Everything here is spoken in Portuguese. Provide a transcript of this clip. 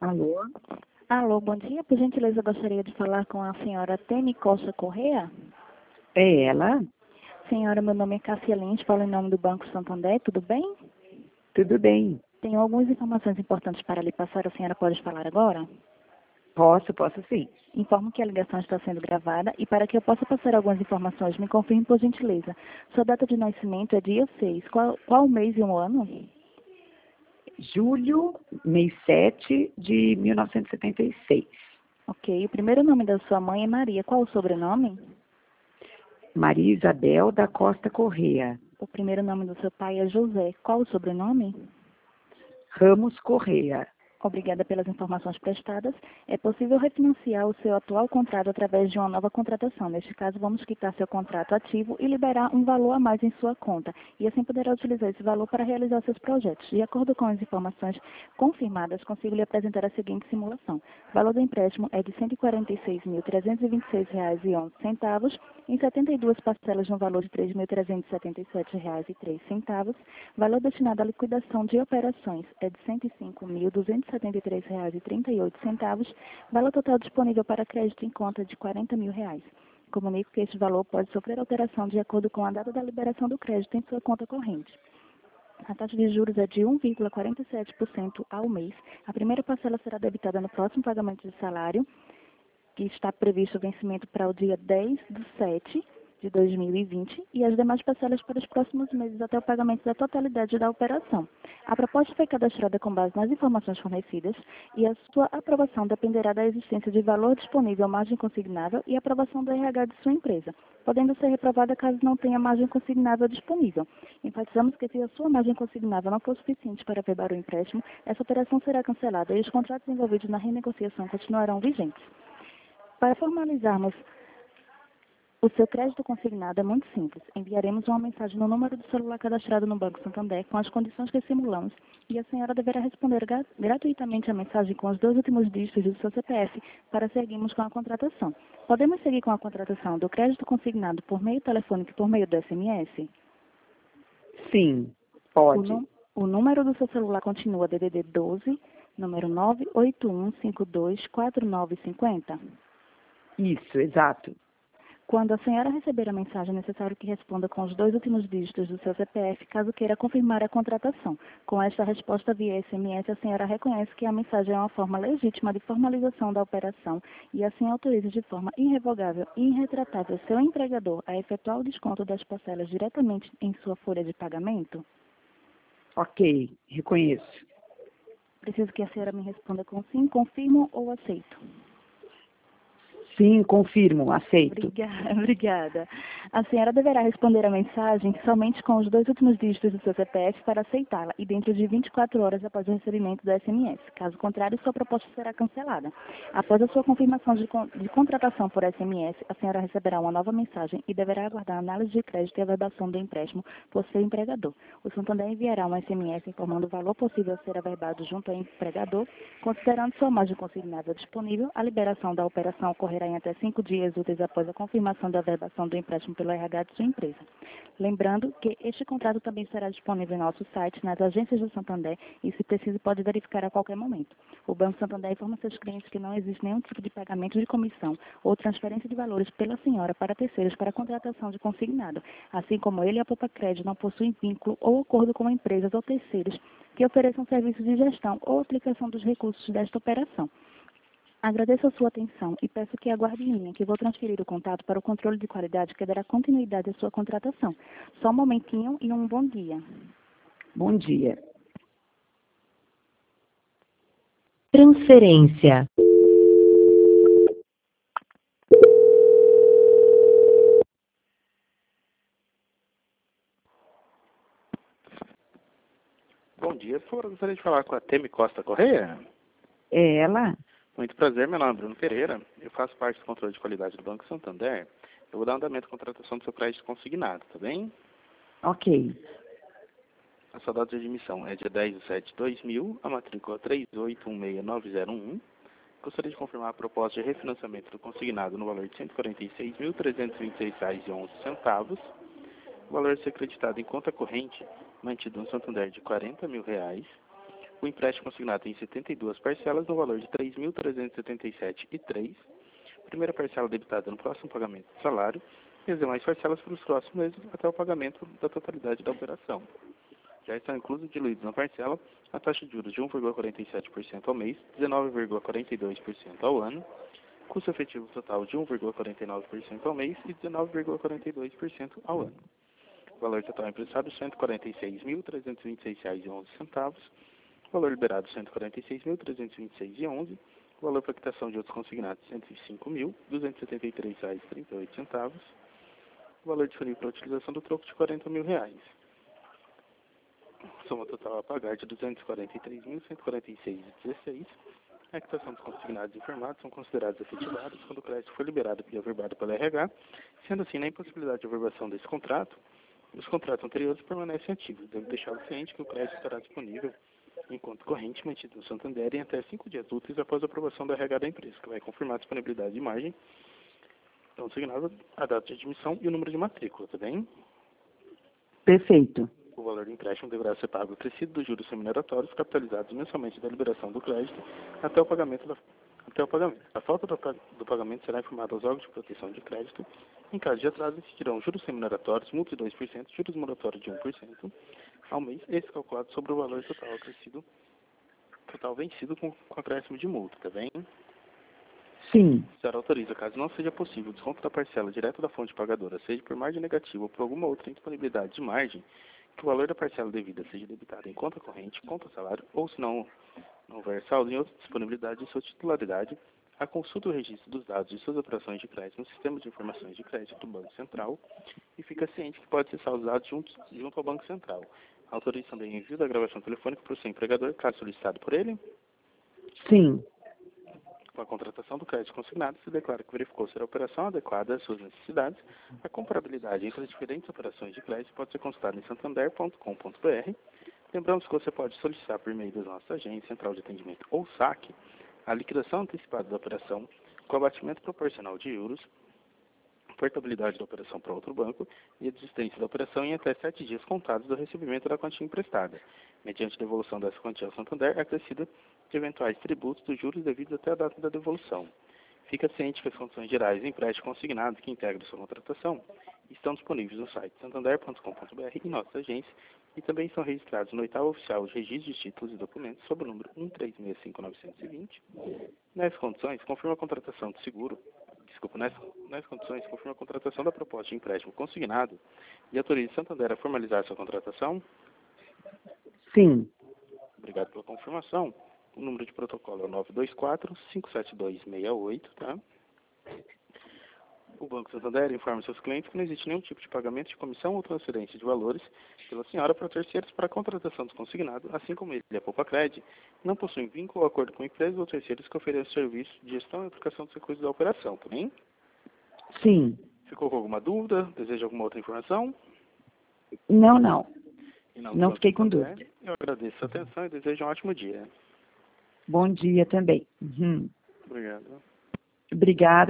Alô? Alô, bom dia. Por gentileza, eu gostaria de falar com a senhora Temi Costa Correa. É ela? Senhora, meu nome é Cássia Lins, falo em nome do Banco Santander, tudo bem? Tudo bem. Tenho algumas informações importantes para lhe passar, a senhora pode falar agora? Posso sim. Informo que a ligação está sendo gravada e para que eu possa passar algumas informações, me confirme por gentileza. Sua data de nascimento é dia 6. Qual mês e o ano? Julho, mês 7 de 1976. Ok. O primeiro nome da sua mãe é Maria. Qual o sobrenome? Maria Isabel da Costa Correa. O primeiro nome do seu pai é José. Qual o sobrenome? Ramos Correa. Obrigada pelas informações prestadas. É possível refinanciar o seu atual contrato através de uma nova contratação. Neste caso, vamos quitar seu contrato ativo e liberar um valor a mais em sua conta. E assim poderá utilizar esse valor para realizar seus projetos. De acordo com as informações confirmadas, consigo lhe apresentar a seguinte simulação. O valor do empréstimo é de R$ 146.326,11 em 72 parcelas no valor de R$ 3.377,03. Valor destinado à liquidação de operações é de R$ 105.273,38. Valor total disponível para crédito em conta de R$ 40.000. Comunico que este valor pode sofrer alteração de acordo com a data da liberação do crédito em sua conta corrente. A taxa de juros é de 1,47% ao mês. A primeira parcela será debitada no próximo pagamento de salário, que está previsto o vencimento para o dia 10/7 de 2020 e as demais parcelas para os próximos meses até o pagamento da totalidade da operação. A proposta foi cadastrada com base nas informações fornecidas e a sua aprovação dependerá da existência de valor disponível, margem consignável e aprovação do RH de sua empresa, podendo ser reprovada caso não tenha margem consignável disponível. Enfatizamos que se a sua margem consignável não for suficiente para averbar o empréstimo, essa operação será cancelada e os contratos envolvidos na renegociação continuarão vigentes. Para formalizarmos o seu crédito consignado é muito simples. Enviaremos uma mensagem no número do celular cadastrado no Banco Santander com as condições que simulamos e a senhora deverá responder gratuitamente a mensagem com os 2 últimos dígitos do seu CPF para seguirmos com a contratação. Podemos seguir com a contratação do crédito consignado por meio telefônico e por meio do SMS? Sim, pode. O número do seu celular continua DDD 12, número 981524950. Isso, exato. Quando a senhora receber a mensagem, é necessário que responda com os 2 últimos dígitos do seu CPF, caso queira confirmar a contratação. Com esta resposta via SMS, a senhora reconhece que a mensagem é uma forma legítima de formalização da operação e assim autoriza de forma irrevogável e irretratável seu empregador a efetuar o desconto das parcelas diretamente em sua folha de pagamento? Ok, reconheço. Preciso que a senhora me responda com sim, confirmo ou aceito. Sim, confirmo, aceito. Obrigada. A senhora deverá responder a mensagem somente com os 2 últimos dígitos do seu CPF para aceitá-la e dentro de 24 horas após o recebimento do SMS. Caso contrário, sua proposta será cancelada. Após a sua confirmação de contratação por SMS, a senhora receberá uma nova mensagem e deverá aguardar a análise de crédito e averbação do empréstimo por seu empregador. O Santander enviará um SMS informando o valor possível a ser averbado junto ao empregador, considerando sua margem consignável disponível. A liberação da operação ocorrerá em até 5 dias úteis após a confirmação da averbação do empréstimo pelo RH de sua empresa. Lembrando que este contrato também será disponível em nosso site, nas agências do Santander e, se preciso, pode verificar a qualquer momento. O Banco Santander informa seus clientes que não existe nenhum tipo de pagamento de comissão ou transferência de valores pela senhora para terceiros para a contratação de consignado, assim como ele e a Poupa Crédito não possuem vínculo ou acordo com empresas ou terceiros que ofereçam serviços de gestão ou aplicação dos recursos desta operação. Agradeço a sua atenção e peço que aguarde em linha, que vou transferir o contato para o controle de qualidade que dará continuidade à sua contratação. Só um momentinho e um bom dia. Bom dia. Transferência. Bom dia, por favor, gostaria de falar com a Temi Costa Correia. É ela? Muito prazer, meu nome é Bruno Pereira, eu faço parte do controle de qualidade do Banco Santander. Eu vou dar andamento à contratação do seu crédito consignado, tá bem? Ok. A sua data de emissão é dia 10/7/2000, a matrícula 3816901. Gostaria de confirmar a proposta de refinanciamento do consignado no valor de R$ 146.326,11. O valor a ser acreditado em conta corrente, mantido no Santander de R$ 40.000. O empréstimo consignado tem 72 parcelas no valor de R$ 3.377,03. Primeira parcela debitada no próximo pagamento do salário e as demais parcelas para os próximos meses até o pagamento da totalidade da operação. Já estão inclusos e diluídos na parcela a taxa de juros de 1,47% ao mês, 19,42% ao ano, custo efetivo total de 1,49% ao mês e 19,42% ao ano. O valor total emprestado R$ 146.326,11. Valor liberado R$ 146.326,11. Valor para quitação de outros consignados R$ 105.273,38. Valor disponível para utilização do troco de R$ 40.000. Soma total a pagar de R$ 243.146,16. A quitação dos consignados informados são considerados efetivados quando o crédito for liberado e averbado pela RH, sendo assim, na impossibilidade de averbação desse contrato, os contratos anteriores permanecem ativos. Devo deixá-lo ciente que o crédito estará disponível em conta corrente mantido no Santander em até 5 dias úteis após a aprovação da RH da empresa, que vai confirmar a disponibilidade de margem, então consignado a data de admissão e o número de matrícula, tá bem? Perfeito. O valor do empréstimo deverá ser pago acrescido dos juros remuneratórios capitalizados mensalmente da liberação do crédito até o pagamento. A falta do pagamento será informada aos órgãos de proteção de crédito. Em caso de atraso, existirão juros remuneratórios, multa de 2%, juros moratórios de 1% ao mês, esse calculado sobre o valor total vencido com acréscimo de multa, tá bem? Sim. A senhora autoriza, caso não seja possível o desconto da parcela direto da fonte pagadora, seja por margem negativa ou por alguma outra indisponibilidade de margem, que o valor da parcela devida seja debitado em conta corrente, conta salário, ou se não houver saldo em outra disponibilidade de sua titularidade, a consulta o registro dos dados de suas operações de crédito no sistema de informações de crédito do Banco Central e fica ciente que pode ser saldo dados junto ao Banco Central. Autoriza também o envio da gravação telefônica para o seu empregador, caso solicitado por ele. Sim. Com a contratação do crédito consignado, se declara que verificou ser a operação adequada às suas necessidades. A comparabilidade entre as diferentes operações de crédito pode ser consultada em santander.com.br. Lembramos que você pode solicitar por meio da nossa agência, central de atendimento ou saque, a liquidação antecipada da operação com abatimento proporcional de juros, portabilidade da operação para outro banco e a desistência da operação em até 7 dias contados do recebimento da quantia emprestada, mediante devolução dessa quantia ao Santander acrescida de eventuais tributos dos juros devidos até a data da devolução. Fica ciente que as condições gerais do empréstimo consignado que integram sua contratação estão disponíveis no site santander.com.br e nossa agência e também estão registrados no 8º Oficial de Registro de Títulos e Documentos sob o número 1365920. Nessas condições, confirma a contratação do seguro. Nessas condições, confirma a contratação da proposta de empréstimo consignado e autoriza Santander a formalizar sua contratação. Sim. Obrigado pela confirmação. O número de protocolo é o 924-572-68, tá? O Banco Santander informa seus clientes que não existe nenhum tipo de pagamento de comissão ou transferência de valores pela senhora para terceiros para a contratação do consignado, assim como ele e a Poupa-Cred não possuem vínculo ou acordo com empresas ou terceiros que ofereçam serviço de gestão e aplicação dos recursos da operação, tá bem? Sim. Ficou com alguma dúvida? Deseja alguma outra informação? Não, não. Não Não fiquei com dúvida. Eu agradeço a atenção e desejo um ótimo dia. Bom dia também. Uhum. Obrigado. Obrigada.